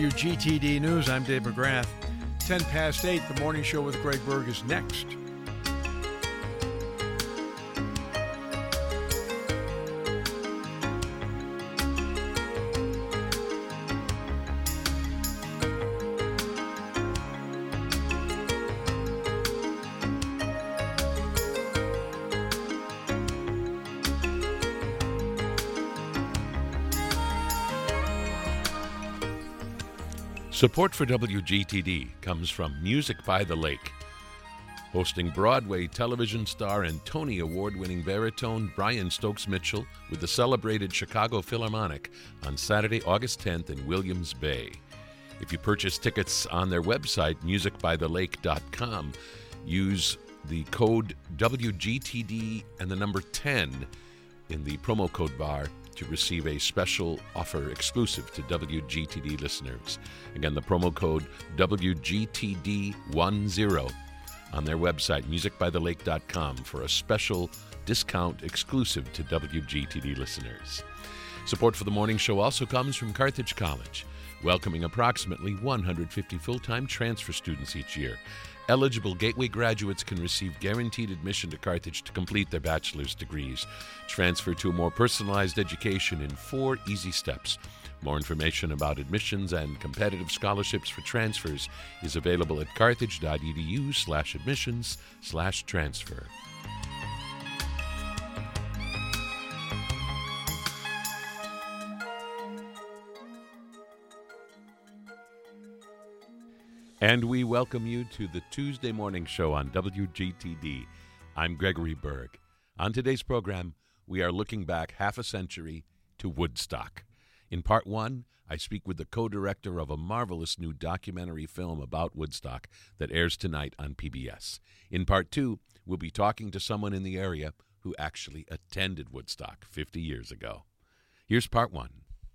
WGTD News, I'm Dave McGrath. 10 past 8, the morning show with Greg Berg is next. Support for WGTD comes from Music by the Lake, hosting Broadway television star and Tony Award-winning baritone Brian Stokes Mitchell with the celebrated Chicago Philharmonic on Saturday, August 10th in Williams Bay. If you purchase tickets on their website, musicbythelake.com, use the code WGTD and the number 10 in the promo code bar to receive a special offer exclusive to WGTD listeners. Again, the promo code WGTD10 on their website, musicbythelake.com, for a special discount exclusive to WGTD listeners. Support for the morning show also comes from Carthage College, welcoming approximately 150 full-time transfer students each year. Eligible Gateway graduates can receive guaranteed admission to Carthage to complete their bachelor's degrees. Transfer to a more personalized education in 4 easy steps. More information about admissions and competitive scholarships for transfers is available at carthage.edu/admissions/transfer. And we welcome you to the Tuesday morning show on WGTD. I'm Gregory Berg. On today's program, we are looking back half a century to Woodstock. In part 1, I speak with the co-director of a marvelous new documentary film about Woodstock that airs tonight on PBS. In part 2, we'll be talking to someone in the area who actually attended Woodstock 50 years ago. Here's part 1.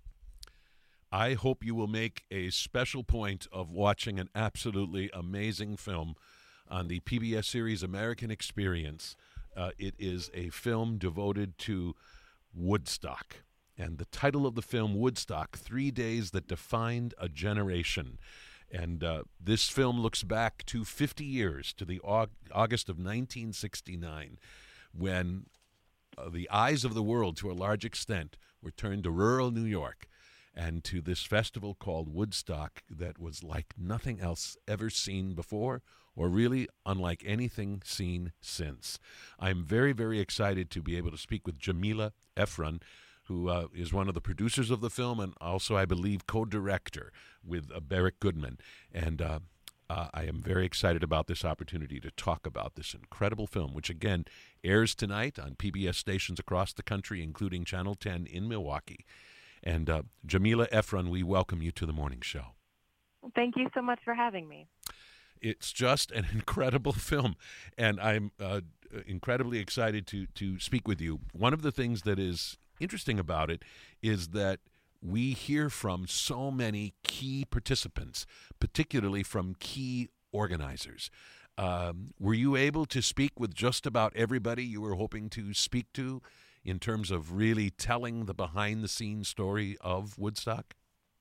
I hope you will make a special point of watching an absolutely amazing film on the PBS series American Experience. It is a film devoted to Woodstock. And the title of the film, Woodstock, 3 Days That Defined a Generation. And this film looks back to 50 years, to the August of 1969, when the eyes of the world, to a large extent, were turned to rural New York and to this festival called Woodstock that was like nothing else ever seen before, or really unlike anything seen since. I'm very, very excited to be able to speak with Jamila Efron, who is one of the producers of the film and also, I believe, co-director with Barrick Goodman. And I am very excited about this opportunity to talk about this incredible film, which, again, airs tonight on PBS stations across the country, including Channel 10 in Milwaukee. And Jamila Efron, we welcome you to the morning show. Thank you so much for having me. It's just an incredible film, and I'm incredibly excited to speak with you. One of the things that is interesting about it is that we hear from so many key participants, particularly from key organizers. Were you able to speak with just about everybody you were hoping to speak to in terms of really telling the behind-the-scenes story of Woodstock?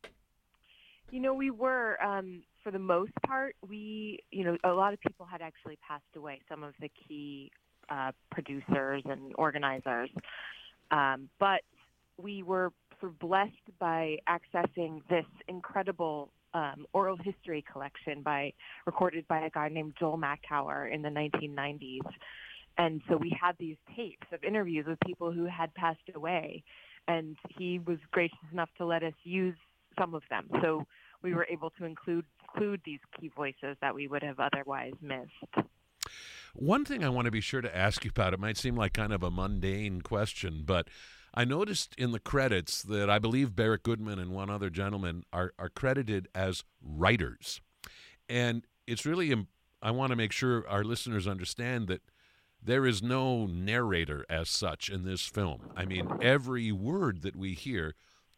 You know, we were, for the most part, a lot of people had actually passed away, some of the key producers and organizers. But we were sort of blessed by accessing this incredible oral history collection recorded by a guy named Joel Mackauer in the 1990s. And so we had these tapes of interviews with people who had passed away, and he was gracious enough to let us use some of them. So we were able to include these key voices that we would have otherwise missed. One thing I want to be sure to ask you about, it might seem like kind of a mundane question, but I noticed in the credits that I believe Barrick Goodman and one other gentleman are credited as writers. And it's really, I want to make sure our listeners understand that there is no narrator as such in this film. I mean, every word that we hear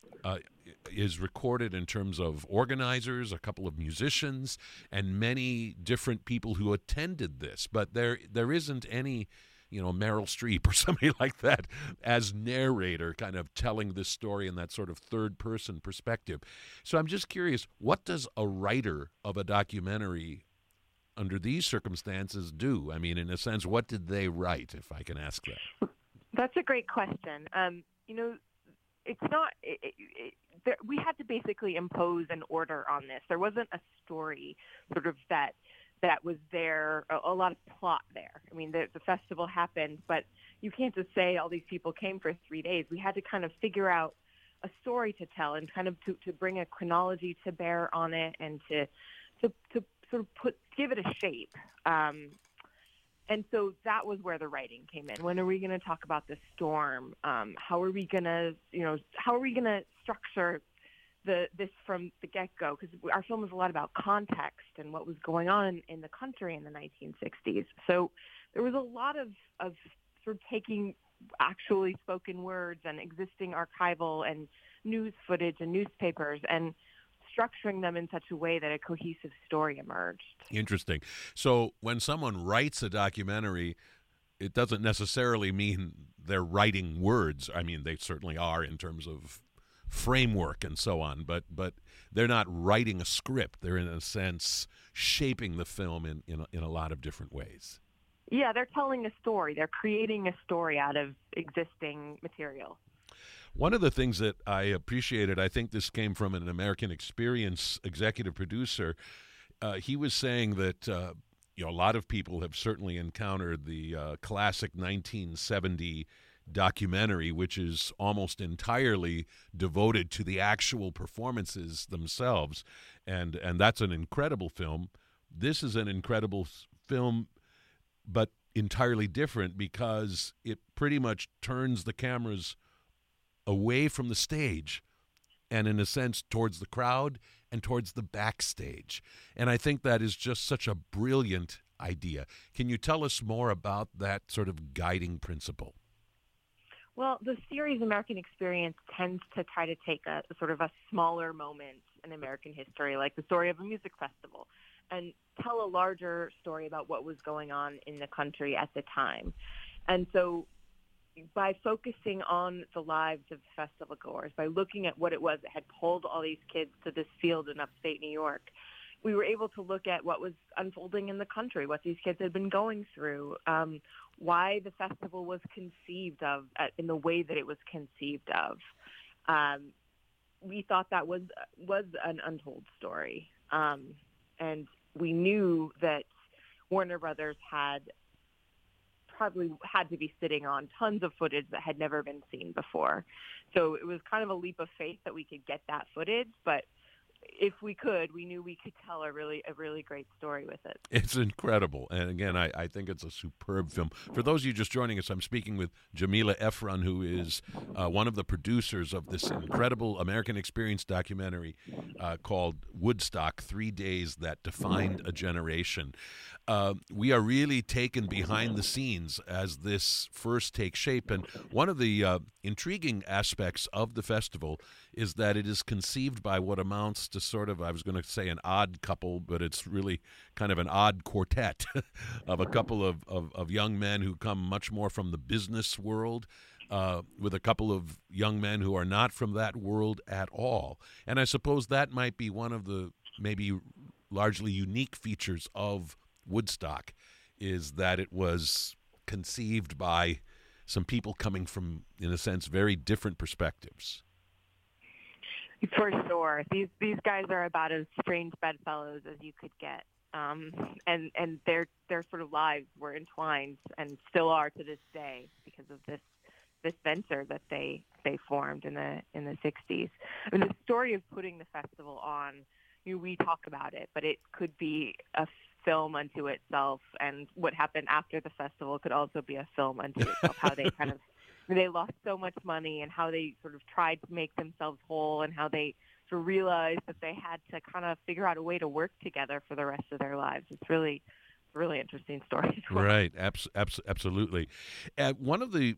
is recorded in terms of organizers, a couple of musicians, and many different people who attended this. But there isn't any Meryl Streep or somebody like that as narrator, kind of telling this story in that sort of third-person perspective. So I'm just curious, what does a writer of a documentary under these circumstances do? I mean, in a sense, what did they write, if I can ask that? That's a great question. It's not. We had to basically impose an order on this. There wasn't a story sort of that was there, a lot of plot there. I mean, the festival happened, but you can't just say all these people came for 3 days. We had to kind of figure out a story to tell and kind of to bring a chronology to bear on it and to sort of give it a shape. And so that was where the writing came in. When are we going to talk about the storm? How are we going to structure this from the get-go? Because our film is a lot about context and what was going on in the country in the 1960s. So there was a lot of sort of taking actually spoken words and existing archival and news footage and newspapers and structuring them in such a way that a cohesive story emerged. Interesting. So when someone writes a documentary, it doesn't necessarily mean they're writing words. I mean, they certainly are in terms of framework and so on, but they're not writing a script. They're, in a sense, shaping the film in a lot of different ways. Yeah, they're telling a story. They're creating a story out of existing material. One of the things that I appreciated, I think this came from an American Experience executive producer. He was saying that a lot of people have certainly encountered the classic 1970 documentary, which is almost entirely devoted to the actual performances themselves, and that's an incredible film. This is an incredible film, but entirely different because it pretty much turns the cameras away from the stage and, in a sense, towards the crowd and towards the backstage. And I think that is just such a brilliant idea. Can you tell us more about that sort of guiding principle? Well, the series American Experience tends to try to take a sort of a smaller moment in American history, like the story of a music festival, and tell a larger story about what was going on in the country at the time. And so by focusing on the lives of festival goers, by looking at what it was that had pulled all these kids to this field in upstate New York, we were able to look at what was unfolding in the country, what these kids had been going through, why the festival was conceived of in the way that it was conceived of. We thought that was an untold story. And we knew that Warner Brothers probably had to be sitting on tons of footage that had never been seen before. So it was kind of a leap of faith that we could get that footage, but if we could, we knew we could tell a really great story with it. It's incredible. And again, I think it's a superb film. For those of you just joining us, I'm speaking with Jamila Efron, who is one of the producers of this incredible American Experience documentary called Woodstock, 3 Days That Defined a Generation. We are really taken behind the scenes as this first takes shape. And one of the intriguing aspects of the festival is that it is conceived by what amounts to sort of, I was going to say an odd couple, but it's really kind of an odd quartet of a couple of young men who come much more from the business world, with a couple of young men who are not from that world at all. And I suppose that might be one of the maybe largely unique features of Woodstock, is that it was conceived by some people coming from, in a sense, very different perspectives. For sure. These guys are about as strange bedfellows as you could get. And their sort of lives were entwined and still are to this day because of this venture that they formed in the 60s. I mean, the story of putting the festival on, we talk about it, but it could be a film unto itself, and what happened after the festival could also be a film unto itself. How they they lost so much money, and how they sort of tried to make themselves whole, and how they sort of realized that they had to kind of figure out a way to work together for the rest of their lives. It's really interesting story as well. Right, absolutely. One of the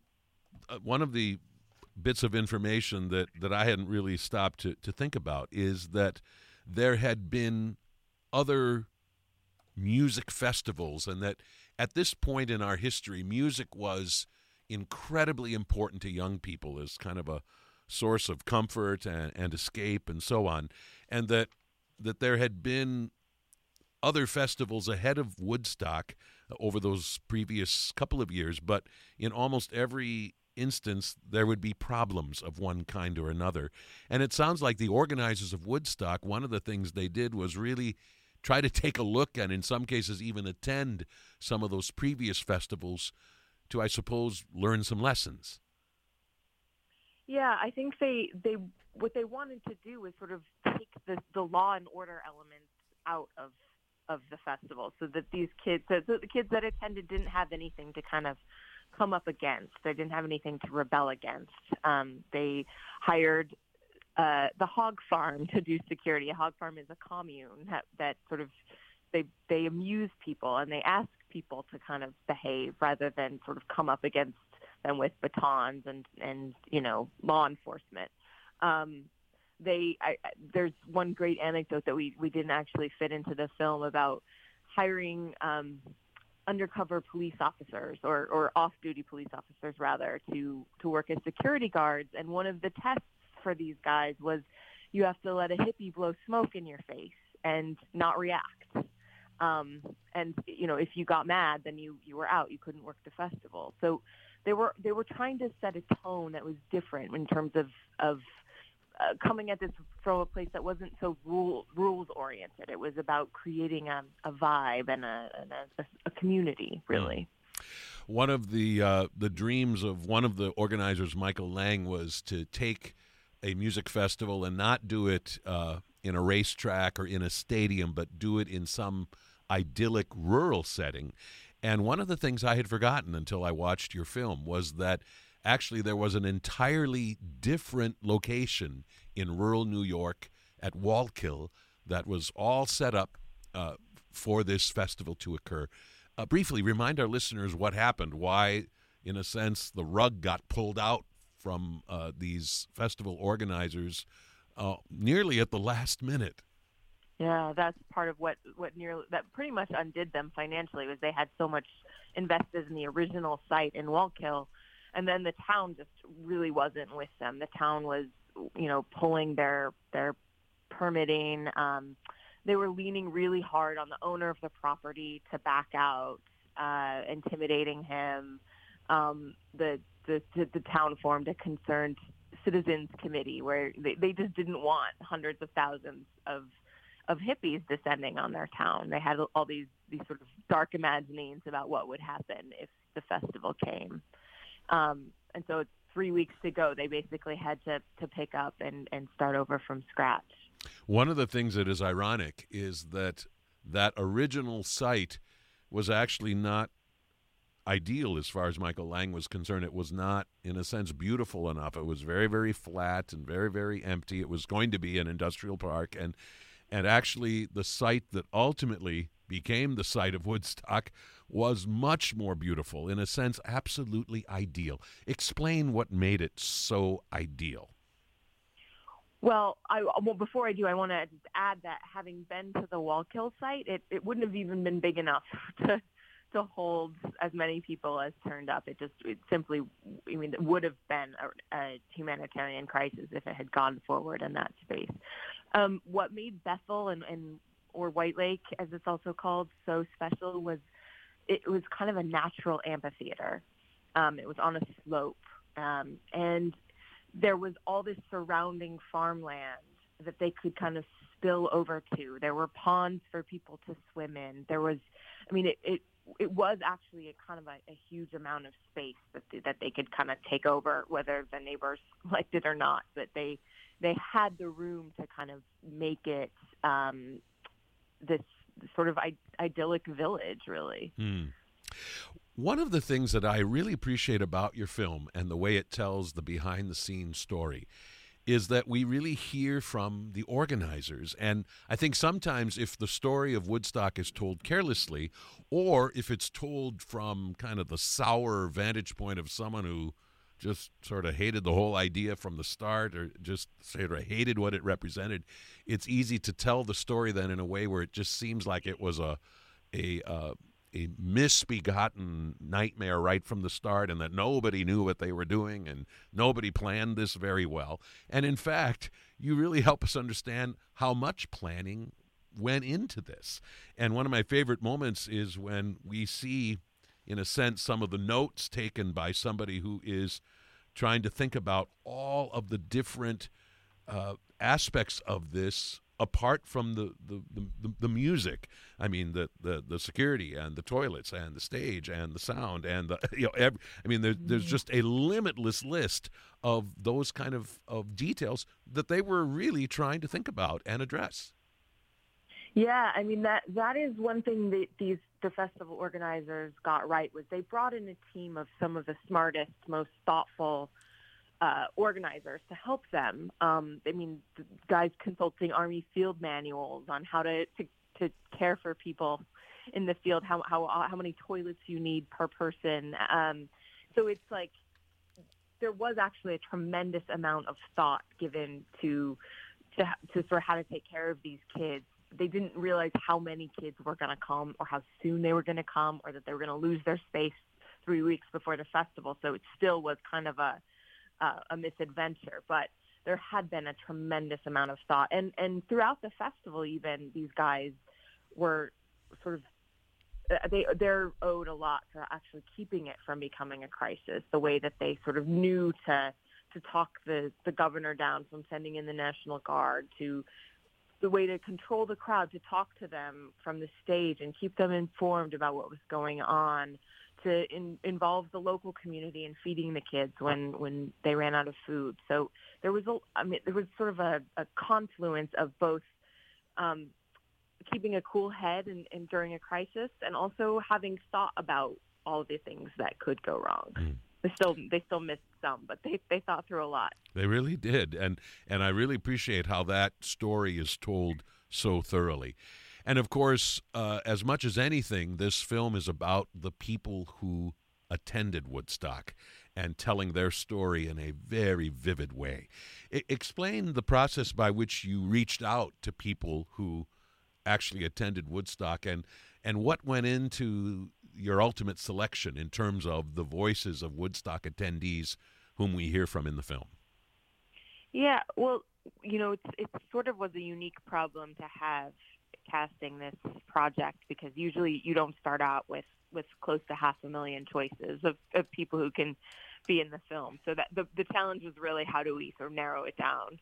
bits of information that I hadn't really stopped to think about is that there had been other music festivals, and that at this point in our history, music was incredibly important to young people as kind of a source of comfort and escape and so on, and that there had been other festivals ahead of Woodstock over those previous couple of years, but in almost every instance there would be problems of one kind or another. And it sounds like the organizers of Woodstock, one of the things they did was really try to take a look and in some cases even attend some of those previous festivals to, I suppose, learn some lessons. Yeah, I think they what they wanted to do was sort of take the law and order elements out of the festival, so that these kids, so the kids that attended didn't have anything to kind of come up against. They didn't have anything to rebel against. They hired the hog farm to do security. A hog farm is a commune that sort of they amuse people and they ask people to kind of behave rather than sort of come up against them with batons and law enforcement. There's one great anecdote that we didn't actually fit into the film about hiring undercover police officers or off-duty police officers rather to work as security guards. And one of the tests for these guys was you have to let a hippie blow smoke in your face and not react. And if you got mad, then you were out. You couldn't work the festival. So they were trying to set a tone that was different in terms of coming at this from a place that wasn't so rules oriented. It was about creating a vibe and a community, really. One of the dreams of one of the organizers, Michael Lang, was to take a music festival and not do it in a racetrack or in a stadium, but do it in some idyllic rural setting. And one of the things I had forgotten until I watched your film was that actually there was an entirely different location in rural New York at Wallkill that was all set up for this festival to occur. Briefly remind our listeners what happened, why, in a sense, the rug got pulled out from these festival organizers nearly at the last minute. Yeah, that's part of what pretty much undid them financially, was they had so much invested in the original site in Wallkill, and then the town just really wasn't with them. The town was, pulling their permitting. They were leaning really hard on the owner of the property to back out, intimidating him. The town formed a concerned citizens committee where they just didn't want hundreds of thousands of hippies descending on their town. They had all these sort of dark imaginings about what would happen if the festival came. And so it's 3 weeks to go. They basically had to pick up and start over from scratch. One of the things that is ironic is that original site was actually not ideal as far as Michael Lang was concerned. It was not, in a sense, beautiful enough. It was very, very flat and very, very empty. It was going to be an industrial park, and actually the site that ultimately became the site of Woodstock was much more beautiful, in a sense, absolutely ideal. Explain what made it so ideal. Well, before I do, I want to just add that having been to the Wallkill site, it wouldn't have even been big enough to hold as many people as turned up. It simply, it would have been a humanitarian crisis if it had gone forward in that space. What made Bethel or White Lake, as it's also called, so special was it was kind of a natural amphitheater. It was on a slope, and there was all this surrounding farmland that they could kind of spill over to. There were ponds for people to swim in. There was, it was actually a kind of a huge amount of space that they could kind of take over, whether the neighbors liked it or not. But they had the room to kind of make it this sort of idyllic village, really. One of the things that I really appreciate about your film and the way it tells the behind-the-scenes story is that we really hear from the organizers. And I think sometimes if the story of Woodstock is told carelessly, or if it's told from kind of the sour vantage point of someone who just sort of hated the whole idea from the start or just sort of hated what it represented, it's easy to tell the story then in a way where it just seems like it was a a misbegotten nightmare right from the start, and that nobody knew what they were doing and nobody planned this very well. And in fact, you really help us understand how much planning went into this. And one of my favorite moments is when we see, in a sense, some of the notes taken by somebody who is trying to think about all of the different aspects of this apart from the music. I mean, the security and the toilets and the stage and the sound and there's just a limitless list of those kind of details that they were really trying to think about and address. Yeah, I mean, that is one thing that the festival organizers got right, was they brought in a team of some of the smartest, most thoughtful organizers to help them. I mean, the guys consulting Army field manuals on how to care for people in the field, how many toilets you need per person. So it's like there was actually a tremendous amount of thought given to sort of how to take care of these kids. They didn't realize how many kids were going to come or how soon they were going to come, or that they were going to lose their space 3 weeks before the festival. So it still was kind of a misadventure, but there had been a tremendous amount of thought. And throughout the festival, even, these guys were sort of, they're owed a lot for actually keeping it from becoming a crisis, the way that they sort of knew to talk the governor down from sending in the National Guard, to the way to control the crowd, to talk to them from the stage and keep them informed about what was going on, to involve the local community in feeding the kids when they ran out of food. So there was sort of a confluence of both keeping a cool head and during a crisis, and also having thought about all the things that could go wrong. They still missed some, but they thought through a lot. They really did, and I really appreciate how that story is told so thoroughly. And of course, as much as anything, this film is about the people who attended Woodstock and telling their story in a very vivid way. Explain the process by which you reached out to people who actually attended Woodstock, and what went into your ultimate selection in terms of the voices of Woodstock attendees whom we hear from in the film. Yeah, well, it sort of was a unique problem to have casting this project, because usually you don't start out with close to 500,000 choices of people who can be in the film. So that the challenge was really, how do we sort of narrow it down?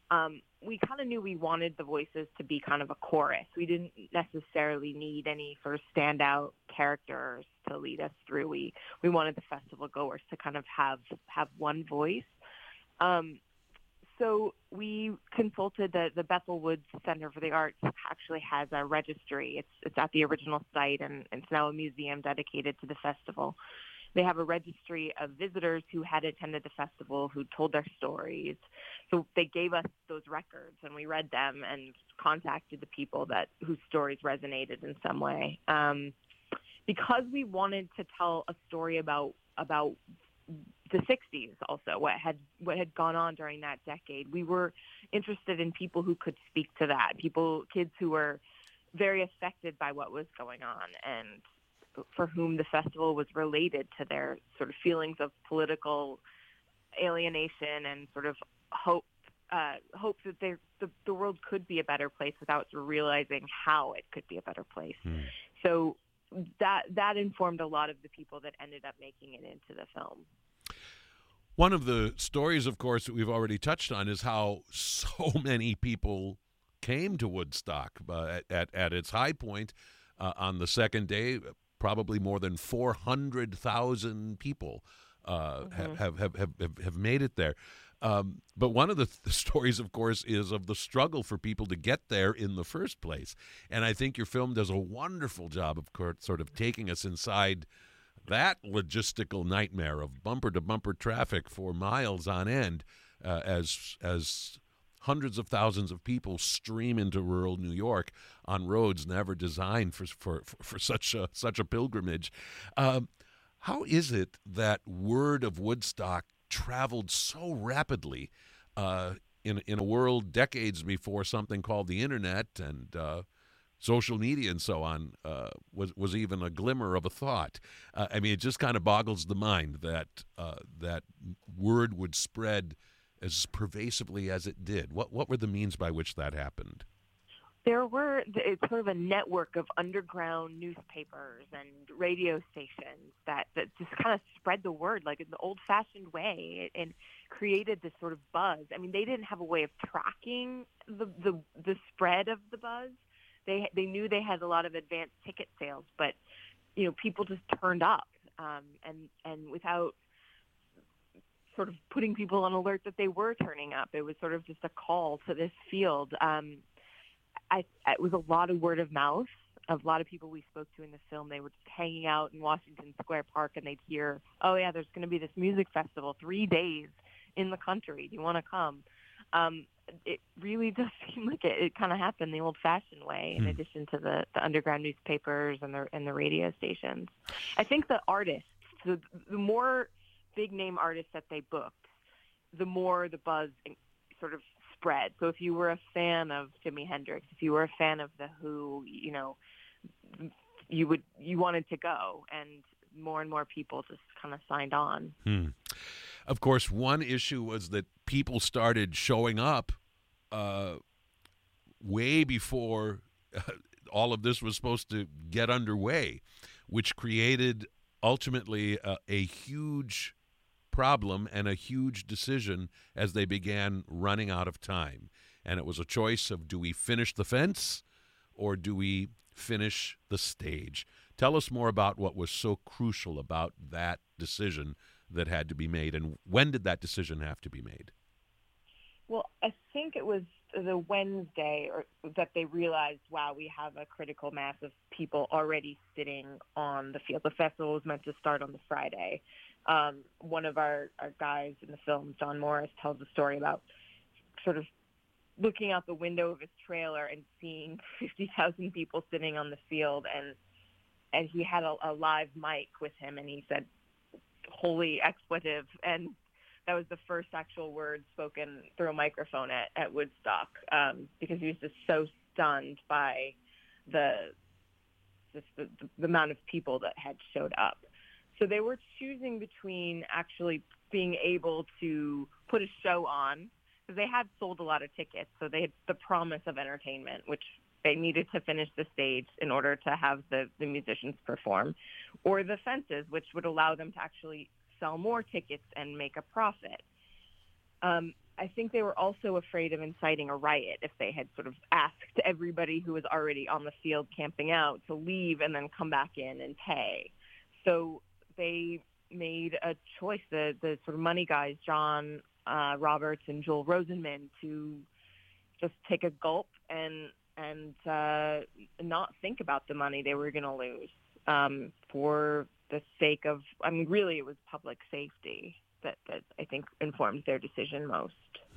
We kind of knew we wanted the voices to be kind of a chorus. We didn't necessarily need any sort of standout characters to lead us through. We wanted the festival goers to kind of have one voice. So we consulted the Bethel Woods Center for the Arts. Actually has a registry. It's at the original site, and it's now a museum dedicated to the festival. They have a registry of visitors who had attended the festival, who told their stories. So they gave us those records, and we read them and contacted the people whose stories resonated in some way. Because we wanted to tell a story about the 60s also, what had gone on during that decade. We were interested in people who could speak to that, kids who were very affected by what was going on, and for whom the festival was related to their sort of feelings of political alienation and sort of hope that the world could be a better place without sort of realizing how it could be a better place. So that informed a lot of the people that ended up making it into the film. One of the stories, of course, that we've already touched on is how so many people came to Woodstock. At its high point on the second day, probably more than 400,000 people have made it there. But one of the stories, of course, is of the struggle for people to get there in the first place. And I think your film does a wonderful job of sort of taking us inside that logistical nightmare of bumper-to-bumper traffic for miles on end as hundreds of thousands of people stream into rural New York on roads never designed for such a pilgrimage. How is it that word of Woodstock traveled so rapidly in a world decades before something called the internet and social media and so on was even a glimmer of a thought. I mean, it just kind of boggles the mind that that word would spread as pervasively as it did. What were the means by which that happened? It's sort of a network of underground newspapers and radio stations that just kind of spread the word like in the old-fashioned way and created this sort of buzz. I mean, they didn't have a way of tracking the spread of the buzz. They knew they had a lot of advanced ticket sales, but people just turned up, and without sort of putting people on alert that they were turning up, it was sort of just a call to this field. It was a lot of word of mouth. A lot of people we spoke to in the film, they were just hanging out in Washington Square Park, and they'd hear, "Oh yeah, there's going to be this music festival 3 days in the country. Do you want to come?" It really does seem like it kind of happened the old-fashioned way, in addition to the underground newspapers and the radio stations. I think the artists, the more big-name artists that they booked, the more the buzz sort of spread. So if you were a fan of Jimi Hendrix, if you were a fan of The Who, you wanted to go, and more people just kind of signed on. Of course, one issue was that people started showing up way before all of this was supposed to get underway, which created ultimately a huge problem and a huge decision as they began running out of time. And it was a choice of, do we finish the fence or do we finish the stage? Tell us more about what was so crucial about that decision that had to be made, and when did that decision have to be made? Well, I think it was the Wednesday that they realized, wow, we have a critical mass of people already sitting on the field. The festival was meant to start on the Friday. One of our guys in the film, John Morris, tells a story about sort of looking out the window of his trailer and seeing 50,000 people sitting on the field, and he had a live mic with him, and he said, "Holy expletive," and that was the first actual word spoken through a microphone at Woodstock, because he was just so stunned by the amount of people that had showed up. So they were choosing between actually being able to put a show on, because they had sold a lot of tickets, so they had the promise of entertainment, which they needed to finish the stage in order to have the musicians perform, or the fences, which would allow them to actually sell more tickets and make a profit. I think they were also afraid of inciting a riot if they had sort of asked everybody who was already on the field camping out to leave and then come back in and pay. So they made a choice, the sort of money guys, John Roberts and Joel Rosenman, to just take a gulp and not think about the money they were going to lose for the sake of, I mean, really it was public safety that I think informed their decision most.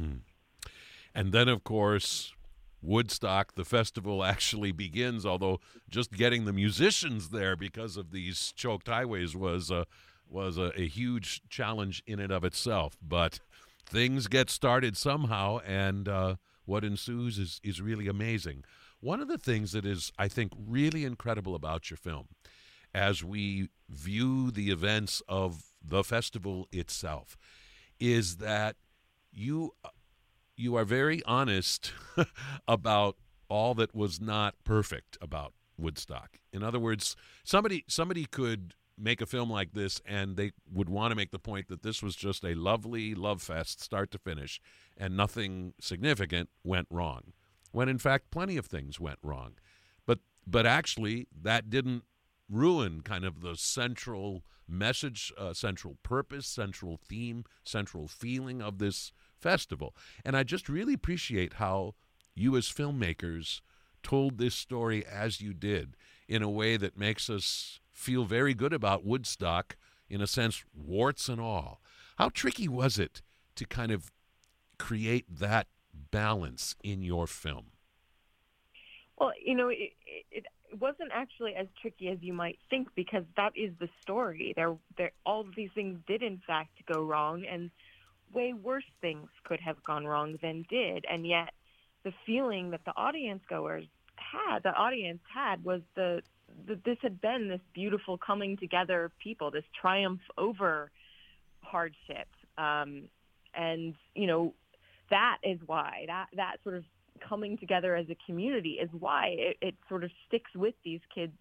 And then, of course, Woodstock, the festival actually begins, although just getting the musicians there because of these choked highways was a huge challenge in and of itself. But things get started somehow, and what ensues is really amazing. One of the things that is, I think, really incredible about your film, as we view the events of the festival itself, is that you are very honest about all that was not perfect about Woodstock. In other words, somebody could make a film like this and they would want to make the point that this was just a lovely love fest start to finish and nothing significant went wrong, when in fact plenty of things went wrong. But actually that didn't ruin kind of the central message, central purpose, central theme, central feeling of this festival. And I just really appreciate how you as filmmakers told this story as you did, in a way that makes us feel very good about Woodstock, in a sense, warts and all. How tricky was it to kind of create that balance in your film? Well, it wasn't actually as tricky as you might think, because that is the story. All of these things did, in fact, go wrong, and way worse things could have gone wrong than did. And yet the feeling that the audience goers audience had, was that this had been this beautiful coming together of people, this triumph over hardship. And, that is why that sort of coming together as a community is why it sort of sticks with these kids,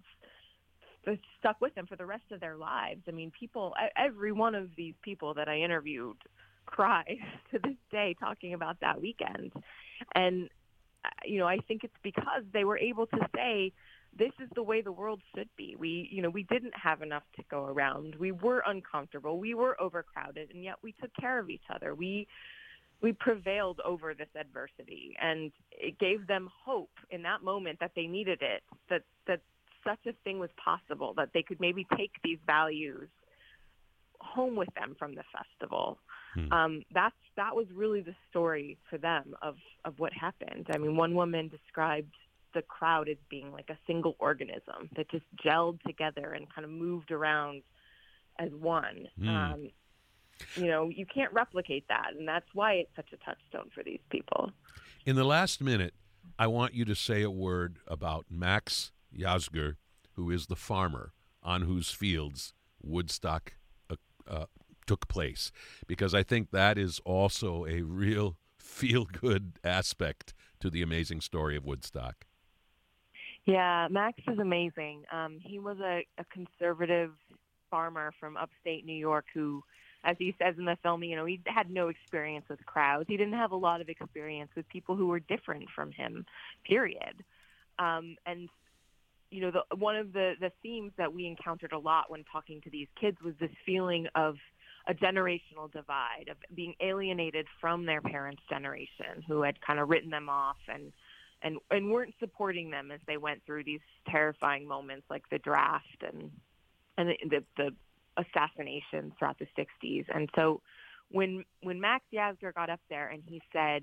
stuck with them for the rest of their lives. I mean, every one of these people that I interviewed cries to this day talking about that weekend. And, I think it's because they were able to say, this is the way the world should be. We didn't have enough to go around. We were uncomfortable. We were overcrowded, and yet we took care of each other. We prevailed over this adversity, and it gave them hope in that moment that they needed it, that such a thing was possible, that they could maybe take these values home with them from the festival. That was really the story for them of what happened. I mean, one woman described the crowd as being like a single organism that just gelled together and kind of moved around as one. You can't replicate that, and that's why it's such a touchstone for these people. In the last minute, I want you to say a word about Max Yasgur, who is the farmer on whose fields Woodstock took place, because I think that is also a real feel-good aspect to the amazing story of Woodstock. Yeah, Max is amazing. He was a conservative farmer from upstate New York who, as he says in the film, he had no experience with crowds. He didn't have a lot of experience with people who were different from him, period. And one of the themes that we encountered a lot when talking to these kids was this feeling of a generational divide, of being alienated from their parents' generation, who had kind of written them off and weren't supporting them as they went through these terrifying moments like the draft and the assassinations throughout the 60s. And so when Max Yasgur got up there and he said,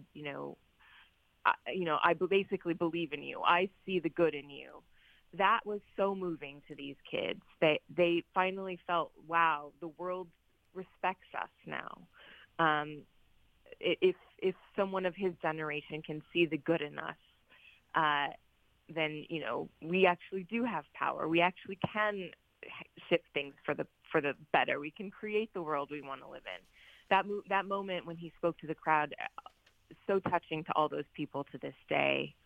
I basically believe in you. I see the good in you. That was so moving to these kids. They finally felt, wow, the world respects us now. If someone of his generation can see the good in us, then we actually do have power. We actually can shift things for the better. We can create the world we want to live in. That moment when he spoke to the crowd, so touching to all those people to this day.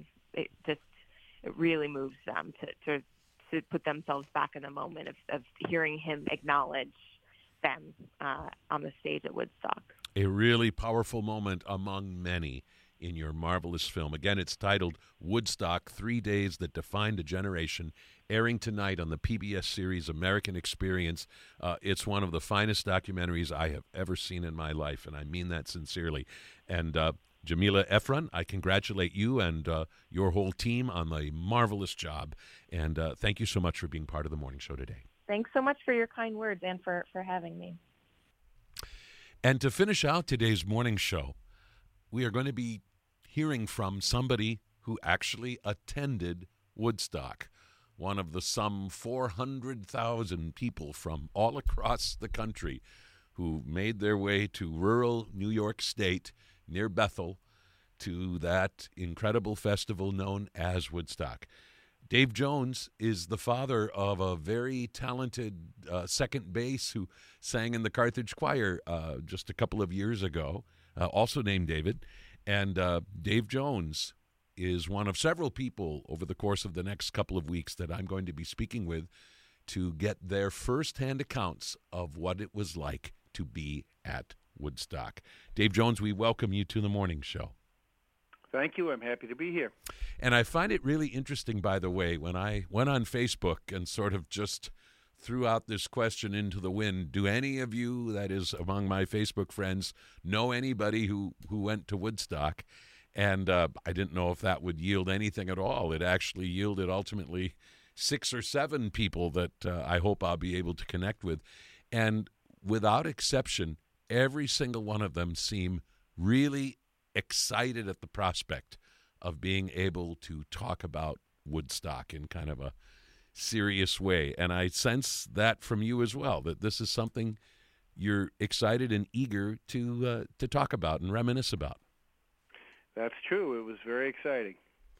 It really moves them to put themselves back in the moment of hearing him acknowledge them on the stage at Woodstock. A really powerful moment among many in your marvelous film. Again, it's titled Woodstock, 3 Days That Defined a Generation, airing tonight on the PBS series American Experience. It's one of the finest documentaries I have ever seen in my life, and I mean that sincerely. And Jamila Efron, I congratulate you and your whole team on the marvelous job. And thank you so much for being part of the morning show today. Thanks so much for your kind words and for having me. And to finish out today's morning show, we are going to be hearing from somebody who actually attended Woodstock, one of the some 400,000 people from all across the country who made their way to rural New York State near Bethel to that incredible festival known as Woodstock. Dave Jones is the father of a very talented second bass who sang in the Carthage Choir just a couple of years ago, also named David. And Dave Jones is one of several people over the course of the next couple of weeks that I'm going to be speaking with to get their firsthand accounts of what it was like to be at Woodstock. Dave Jones, we welcome you to the morning show. Thank you. I'm happy to be here. And I find it really interesting, by the way, when I went on Facebook and sort of just threw out this question into the wind, do any of you, that is among my Facebook friends, know anybody who went to Woodstock? And I didn't know if that would yield anything at all. It actually yielded ultimately 6 or 7 people that I hope I'll be able to connect with. And without exception, every single one of them seem really excited at the prospect of being able to talk about Woodstock in kind of a serious way. And I sense that from you as well, that this is something you're excited and eager to talk about and reminisce about. That's true. It was very exciting.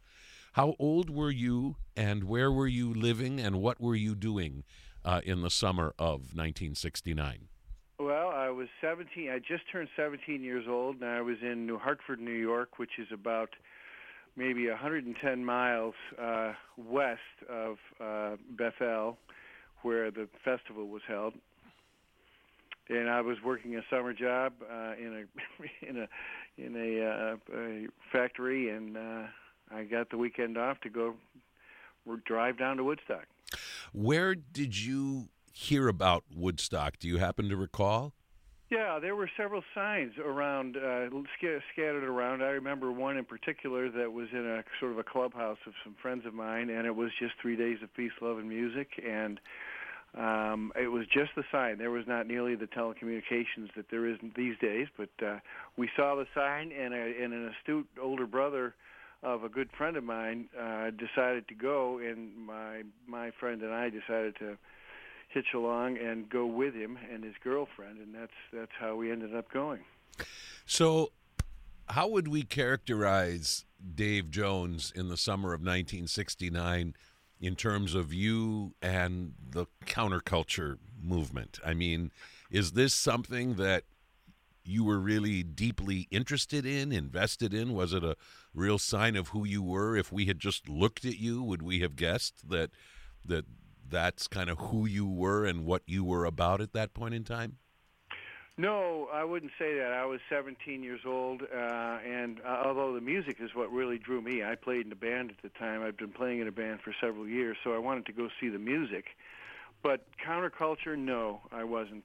How old were you, and where were you living, and what were you doing in the summer of 1969? Well, I was 17. I just turned 17 years old, and I was in New Hartford, New York, which is about maybe 110 miles west of Bethel, where the festival was held. And I was working a summer job in a factory, and I got the weekend off to go drive down to Woodstock. Where did you hear about Woodstock? Do you happen to recall? Yeah, there were several signs around, scattered around. I remember one in particular that was in a sort of a clubhouse of some friends of mine, and it was just 3 days of peace, love, and music. And it was just the sign. There was not nearly the telecommunications that there is these days, but we saw the sign, and an astute older brother of a good friend of mine decided to go, and my friend and I decided to hitch along and go with him and his girlfriend, and that's how we ended up going. So how would we characterize Dave Jones in the summer of 1969 in terms of you and the counterculture movement? I mean, is this something that you were really deeply interested in, invested in? Was it a real sign of who you were? If we had just looked at you, would we have guessed that's kind of who you were and what you were about at that point in time? No, I wouldn't say that. I was 17 years old, and although the music is what really drew me, I played in a band at the time. I'd been playing in a band for several years, so I wanted to go see the music. But counterculture, no, I wasn't.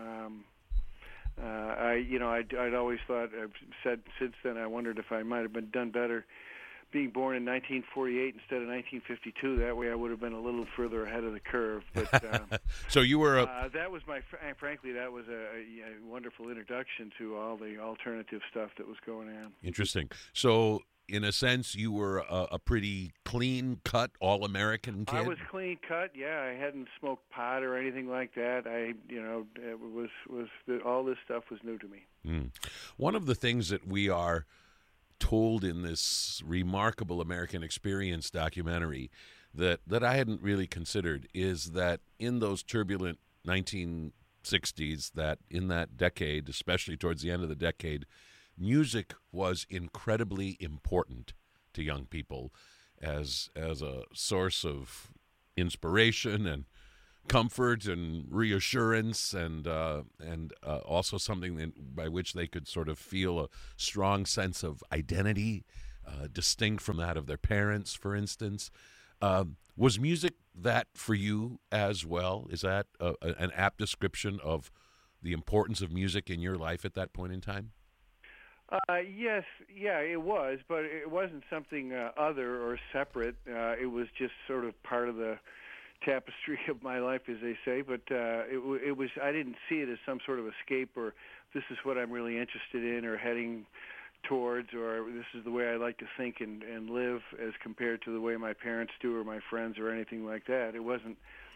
I'd always thought, I've said since then, I wondered if I might have done better being born in 1948 instead of 1952. That way I would have been a little further ahead of the curve. But so you were that was frankly, that was a wonderful introduction to all the alternative stuff that was going on. Interesting. So in a sense, you were a pretty clean-cut, all-American kid? I was clean-cut, yeah. I hadn't smoked pot or anything like that. All this stuff was new to me. Mm. One of the things that we are told in this remarkable American Experience documentary that I hadn't really considered is that in those turbulent 1960s, that in that decade, especially towards the end of the decade, music was incredibly important to young people as a source of inspiration and comfort and reassurance, and also something by which they could sort of feel a strong sense of identity, distinct from that of their parents, for instance. Was music that for you as well? Is that an apt description of the importance of music in your life at that point in time? Yes, yeah, it was, but it wasn't something other or separate. It was just sort of part of the tapestry of my life, as they say, but it was. I didn't see it as some sort of escape, or this is what I'm really interested in or heading towards, or this is the way I like to think and live, as compared to the way my parents do or my friends or anything like that. It wasn't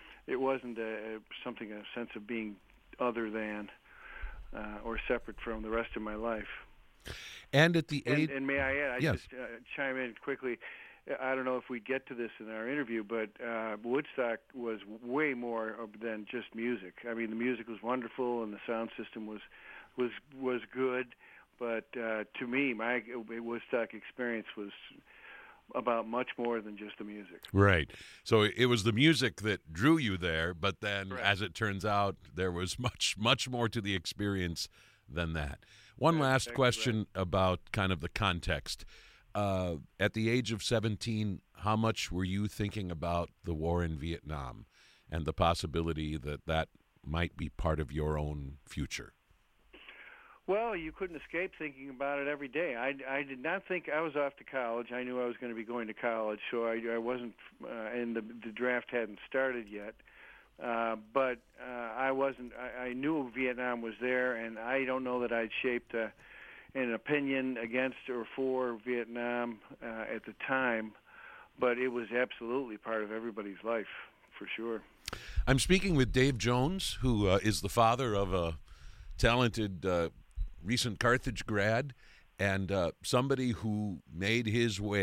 a sense of being other than or separate from the rest of my life. And at the age, and may I add, yes. Just chime in quickly. I don't know if we get to this in our interview, but Woodstock was way more than just music. I mean, the music was wonderful and the sound system was good, but to me, my Woodstock experience was about much more than just the music. Right. So it was the music that drew you there, but then, Correct. As it turns out, there was much more to the experience than that. One last question about kind of the context. At the age of 17, how much were you thinking about the war in Vietnam and the possibility that might be part of your own future? Well, you couldn't escape thinking about it every day. I did not think I was off to college. I knew I was going to be going to college, so I wasn't, and the draft hadn't started yet. But I wasn't. I knew Vietnam was there, and I don't know that I'd shaped an opinion against or for Vietnam at the time, but it was absolutely part of everybody's life, for sure. I'm speaking with Dave Jones, who is the father of a talented recent Carthage grad, and somebody who made his way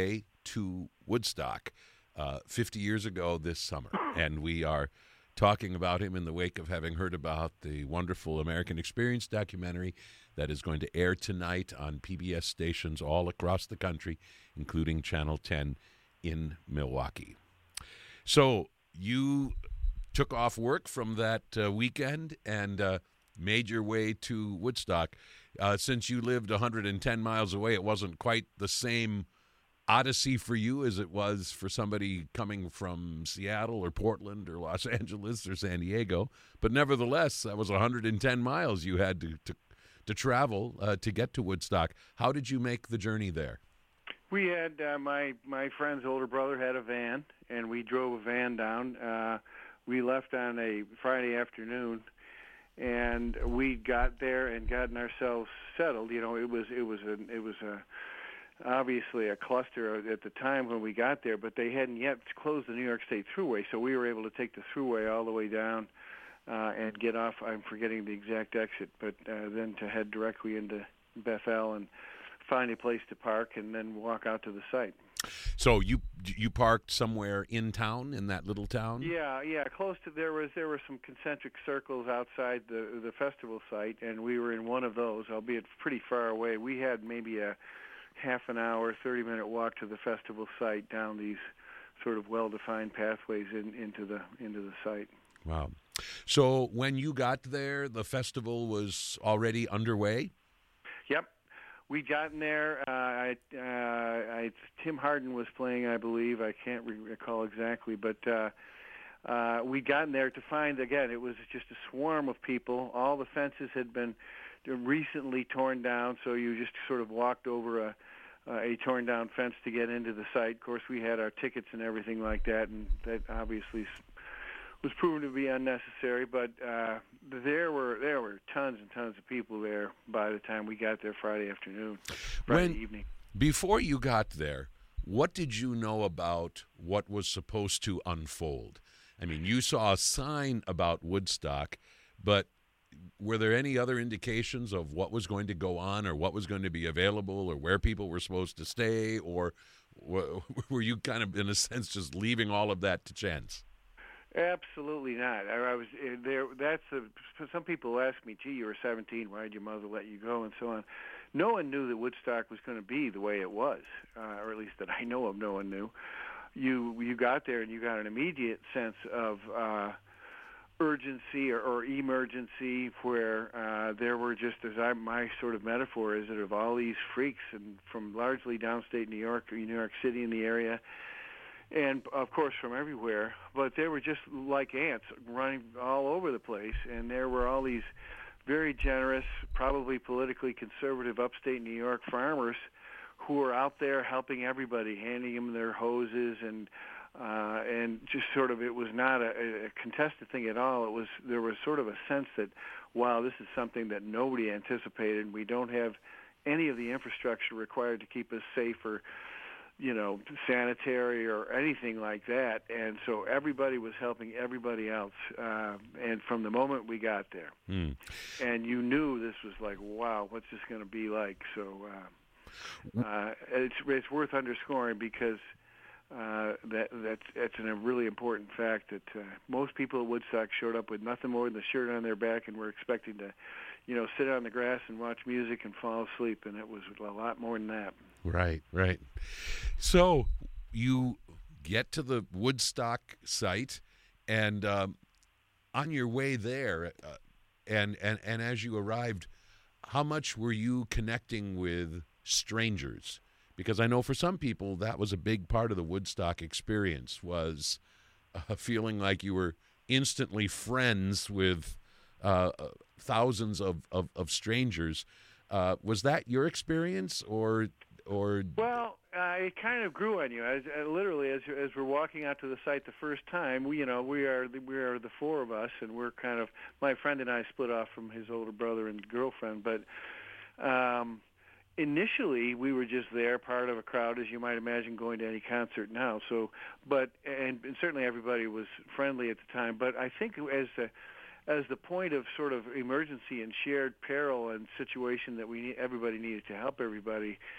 to Woodstock 50 years ago this summer, and we are talking about him in the wake of having heard about the wonderful American Experience documentary that is going to air tonight on PBS stations all across the country, including Channel 10 in Milwaukee. So you took off work from that weekend and made your way to Woodstock. Since you lived 110 miles away, it wasn't quite the same odyssey for you as it was for somebody coming from Seattle or Portland or Los Angeles or San Diego. But nevertheless, that was 110 miles you had to travel to get to Woodstock. How did you make the journey there? We had my friend's older brother had a van, and we drove a van down. We left on a Friday afternoon, and we got there and gotten ourselves settled. You know, it was obviously a cluster at the time when we got there, but they hadn't yet closed the New York State Thruway, so we were able to take the Thruway all the way down and get off. I'm forgetting the exact exit, but then to head directly into Bethel and find a place to park and then walk out to the site. So you parked somewhere in town, in that little town? Yeah, close to there were some concentric circles outside the festival site, and we were in one of those, albeit pretty far away. We had maybe a half an hour, 30-minute walk to the festival site down these sort of well-defined pathways into the site. Wow. So when you got there, the festival was already underway? Yep. We'd gotten there. Tim Hardin was playing, I believe. I can't recall exactly, but we'd gotten there to find, again, it was just a swarm of people. All the fences had been recently torn down, so you just sort of walked over a torn-down fence to get into the site. Of course, we had our tickets and everything like that, and that obviously was proven to be unnecessary, but there were tons and tons of people there by the time we got there Friday evening. Before you got there, what did you know about what was supposed to unfold? I mean, you saw a sign about Woodstock, but were there any other indications of what was going to go on or what was going to be available or where people were supposed to stay, or were you kind of, in a sense, just leaving all of that to chance? Absolutely not. I was there. Some people ask me, "Gee, you were 17. Why did your mother let you go?" and so on. No one knew that Woodstock was going to be the way it was, or at least that I know of. No one knew. You got there and you got an immediate sense of urgency or emergency, where there were just, my sort of metaphor is that of all these freaks and from largely downstate New York or New York City in the area, and of course from everywhere, but they were just like ants running all over the place, and there were all these very generous, probably politically conservative upstate New York farmers who were out there helping everybody, handing them their hoses, and just sort of, it was not a contested thing at all. There was sort of a sense that, wow, this is something that nobody anticipated. We don't have any of the infrastructure required to keep us safe or, sanitary or anything like that. And so everybody was helping everybody else. And from the moment we got there, and you knew this was like, wow, what's this going to be like? So it's worth underscoring, because that's a really important fact, that most people at Woodstock showed up with nothing more than the shirt on their back and were expecting to, sit on the grass and watch music and fall asleep, and it was a lot more than that. Right. So you get to the Woodstock site, and on your way there, and as you arrived, how much were you connecting with strangers? Because I know for some people that was a big part of the Woodstock experience, was feeling like you were instantly friends with thousands of strangers. Was that your experience, or? Well, it kind of grew on you. As we're walking out to the site the first time, we are the four of us, and we're kind of, my friend and I split off from his older brother and girlfriend, but initially we were just there, part of a crowd, as you might imagine going to any concert now. So, and certainly everybody was friendly at the time. But I think as the point of sort of emergency and shared peril and situation that everybody needed to help everybody,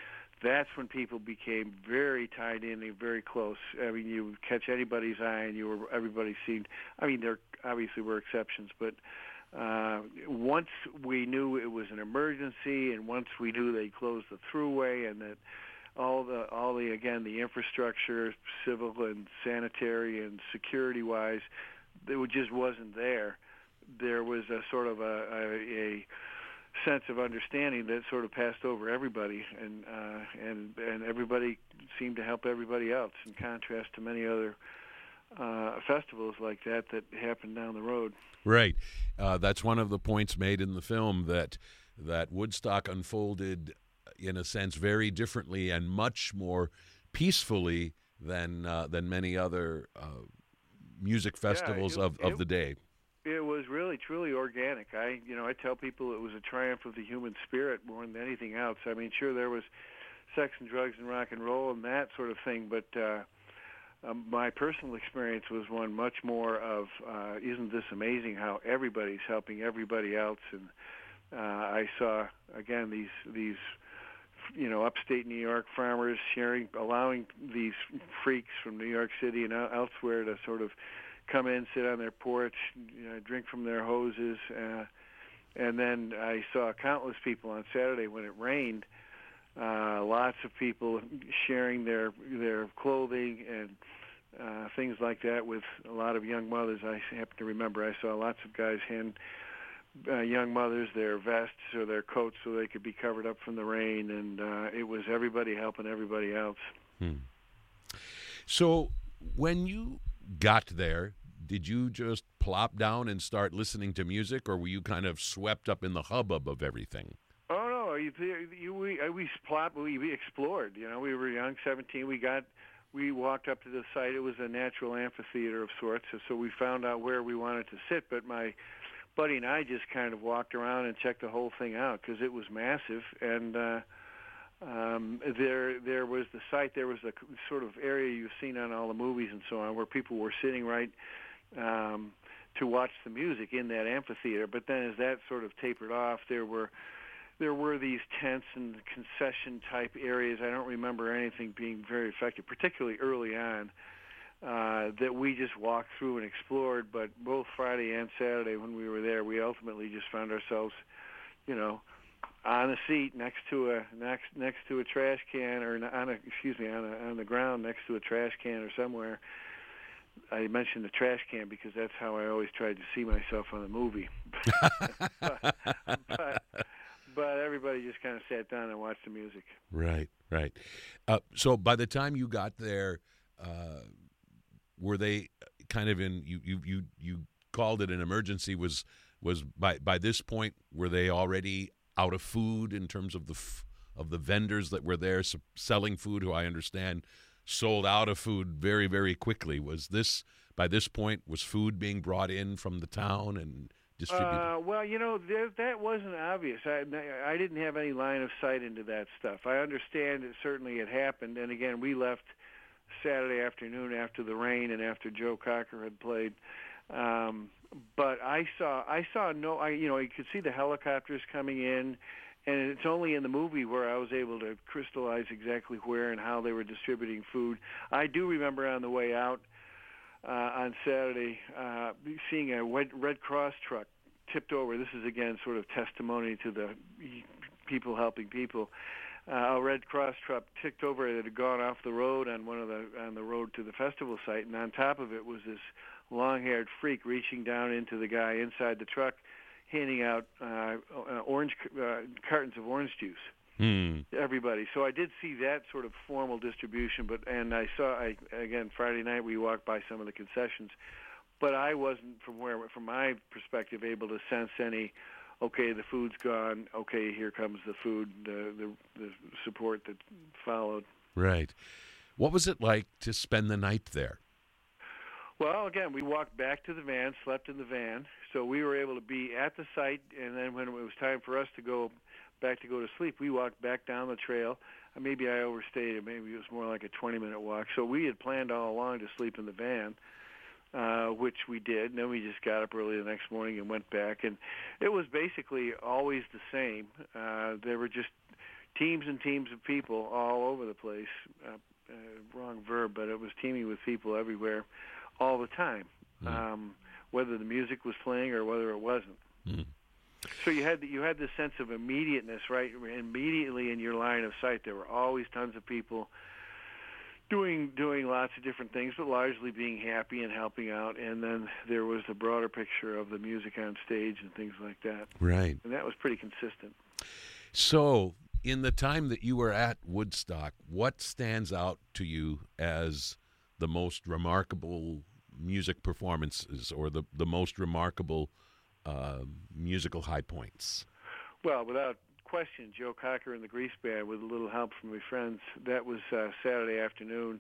that's when people became very tied in and very close. I mean, you would catch anybody's eye, and everybody seemed. I mean, there obviously were exceptions, but once we knew it was an emergency, and once we knew they closed the thruway, and that all the again the infrastructure, civil and sanitary and security wise, it just wasn't there. There was a sort of a sense of understanding that sort of passed over everybody, and everybody seemed to help everybody else, in contrast to many other festivals like that happened down the road. Right. That's one of the points made in the film, that Woodstock unfolded in a sense very differently and much more peacefully than many other music festivals of the day. It was really, truly organic. I tell people it was a triumph of the human spirit more than anything else. I mean, sure, there was sex and drugs and rock and roll and that sort of thing, but my personal experience was one much more of, isn't this amazing how everybody's helping everybody else? And I saw, again, these upstate New York farmers allowing these freaks from New York City and elsewhere to sort of come in, sit on their porch, drink from their hoses, and then I saw countless people on Saturday when it rained. Lots of people sharing their clothing and things like that with a lot of young mothers. I happen to remember I saw lots of guys hand young mothers their vests or their coats so they could be covered up from the rain, and it was everybody helping everybody else. So when you got there, did you just plop down and start listening to music, or were you kind of swept up in the hubbub of everything? Oh no, we explored. We were young, 17. We walked up to the site. It was a natural amphitheater of sorts, so we found out where we wanted to sit. But my buddy and I just kind of walked around and checked the whole thing out because it was massive. And there was the site. There was a sort of area you've seen on all the movies and so on, where people were sitting right to watch the music in that amphitheater. But then, as that sort of tapered off, there were these tents and concession type areas. I don't remember anything being very effective, particularly early on, that we just walked through and explored. But both Friday and Saturday when we were there, we ultimately just found ourselves, on a seat next to a trash can, or on the ground next to a trash can or somewhere. I mentioned the trash can because that's how I always tried to see myself on the movie. but everybody just kind of sat down and watched the music. Right. So by the time you got there, were they kind of in? You called it an emergency. Was by this point, were they already out of food in terms of the vendors that were there selling food, who I understand sold out of food very, very quickly? By this point, was food being brought in from the town and distributed? Well, that wasn't obvious. I didn't have any line of sight into that stuff. I understand it certainly had happened, and again, we left Saturday afternoon after the rain and after Joe Cocker had played. But I saw you could see the helicopters coming in, and it's only in the movie where I was able to crystallize exactly where and how they were distributing food. I do remember on the way out on Saturday seeing a Red Cross truck tipped over. This is, again, sort of testimony to the people helping people. A Red Cross truck tipped over. It had gone off the road on the road to the festival site, and on top of it was this long-haired freak reaching down into the guy inside the truck, handing out orange cartons of orange juice to everybody. So I did see that sort of formal distribution, and I saw again Friday night we walked by some of the concessions, but I wasn't from my perspective able to sense any. Okay, the food's gone. Okay, here comes the food, the support that followed. Right. What was it like to spend the night there? Well, again, we walked back to the van, slept in the van, so we were able to be at the site, and then when it was time for us to go to sleep, we walked back down the trail. Maybe I overstated. Maybe it was more like a 20-minute walk. So we had planned all along to sleep in the van, which we did, and then we just got up early the next morning and went back, and it was basically always the same. There were just teams and teams of people all over the place. Wrong verb, but it was teaming with people everywhere, all the time, whether the music was playing or whether it wasn't. Mm. So you had this sense of immediateness, right? Immediately in your line of sight, there were always tons of people doing lots of different things, but largely being happy and helping out. And then there was the broader picture of the music on stage and things like that. Right. And that was pretty consistent. So, in the time that you were at Woodstock, what stands out to you as the most remarkable music performances or the most remarkable musical high points? Well, without question, Joe Cocker and the Grease Band, with a little help from my friends, that was Saturday afternoon.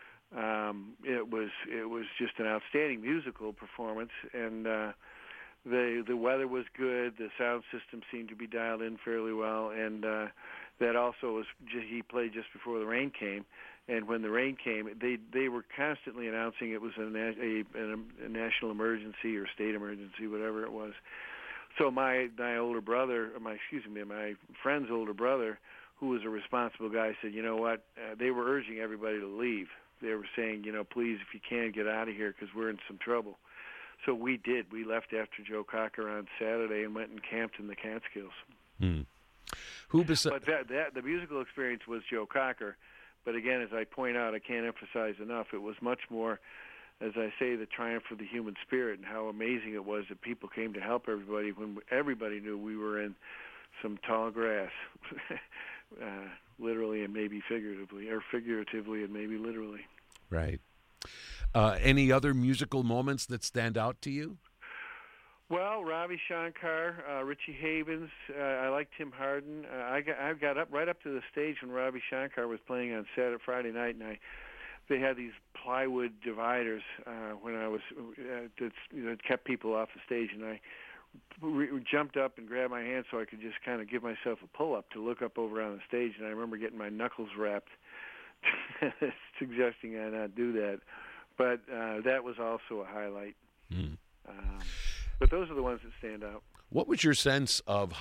It was just an outstanding musical performance, and the weather was good. The sound system seemed to be dialed in fairly well, and that also was he played just before the rain came. And when the rain came, they were constantly announcing it was a national emergency or state emergency, whatever it was. So my older brother, my friend's older brother, who was a responsible guy, said, you know what? They were urging everybody to leave. They were saying, please, if you can, get out of here because we're in some trouble. So we did. We left after Joe Cocker on Saturday and went and camped in the Catskills. Hmm. But the musical experience was Joe Cocker. But again, as I point out, I can't emphasize enough, it was much more, as I say, the triumph of the human spirit and how amazing it was that people came to help everybody when everybody knew we were in some tall grass, literally and maybe figuratively, or figuratively and maybe literally. Right. Any other musical moments that stand out to you? Well, Ravi Shankar, Richie Havens, I like Tim Hardin. I got up right up to the stage when Ravi Shankar was playing on Friday night, and they had these plywood dividers when I was that kept people off the stage, and I jumped up and grabbed my hand so I could just kind of give myself a pull-up to look up over on the stage, and I remember getting my knuckles wrapped, suggesting I not do that. But that was also a highlight. Mm. But those are the ones that stand out. What was your sense of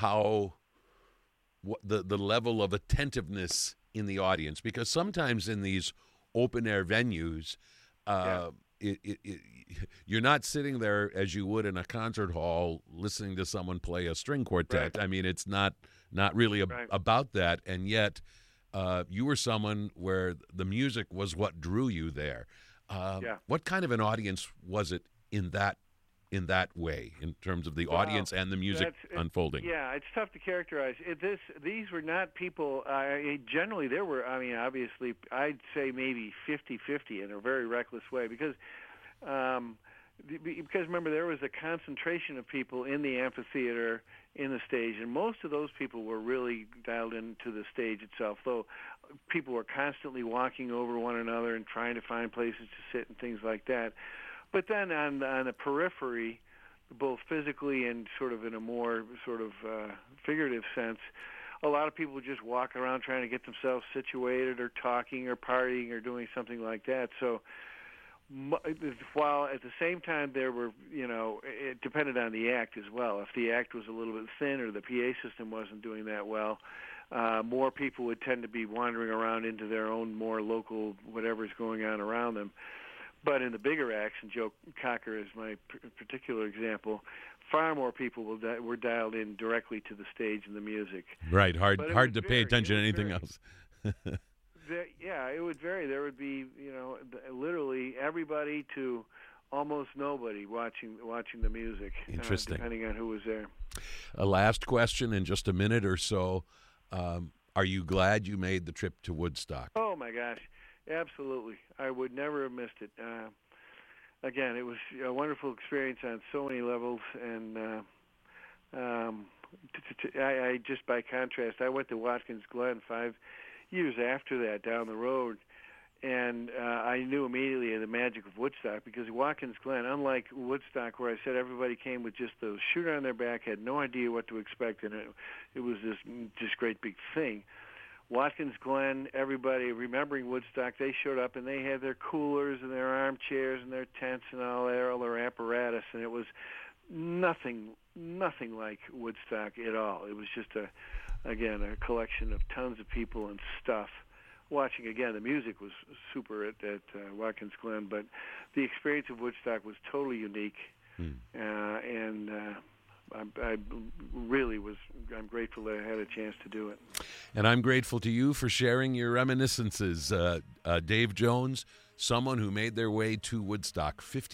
the level of attentiveness in the audience? Because sometimes in these open-air venues, you're not sitting there as you would in a concert hall listening to someone play a string quartet. Right. I mean, it's not really about that, and yet you were someone where the music was what drew you there. What kind of an audience was it in that way, in terms of the audience and the music unfolding? Yeah, it's tough to characterize. These were not people, generally there were, obviously, I'd say maybe 50-50 in a very reckless way, because remember, there was a concentration of people in the amphitheater, in the stage, and most of those people were really dialed into the stage itself, though people were constantly walking over one another and trying to find places to sit and things like that. But then on the periphery, both physically and sort of in a more sort of figurative sense, a lot of people would just walk around trying to get themselves situated or talking or partying or doing something like that. So while at the same time there were, it depended on the act as well. If the act was a little bit thin or the PA system wasn't doing that well, more people would tend to be wandering around into their own more local whatever's going on around them. But in the bigger acts, and Joe Cocker is my particular example, far more people were dialed in directly to the stage and the music. Right, hard to pay attention to anything else. It would vary. There would be, literally everybody to almost nobody watching the music. Interesting. Depending on who was there. A last question in just a minute or so. Are you glad you made the trip to Woodstock? Oh, my gosh. Absolutely. I would never have missed it. Again, it was a wonderful experience on so many levels, and I just by contrast, I went to Watkins Glen 5 years after that down the road, and I knew immediately the magic of Woodstock, because Watkins Glen, unlike Woodstock where I said everybody came with just the shooter on their back, had no idea what to expect, and it was this just great big thing. Watkins Glen, everybody remembering Woodstock, they showed up and they had their coolers and their armchairs and their tents and all their apparatus, and it was nothing like Woodstock at all. It was just again, a collection of tons of people and stuff. Watching again, the music was super at Watkins Glen, but the experience of Woodstock was totally unique, and I really was. I'm grateful that I had a chance to do it. And I'm grateful to you for sharing your reminiscences, Dave Jones, someone who made their way to Woodstock 50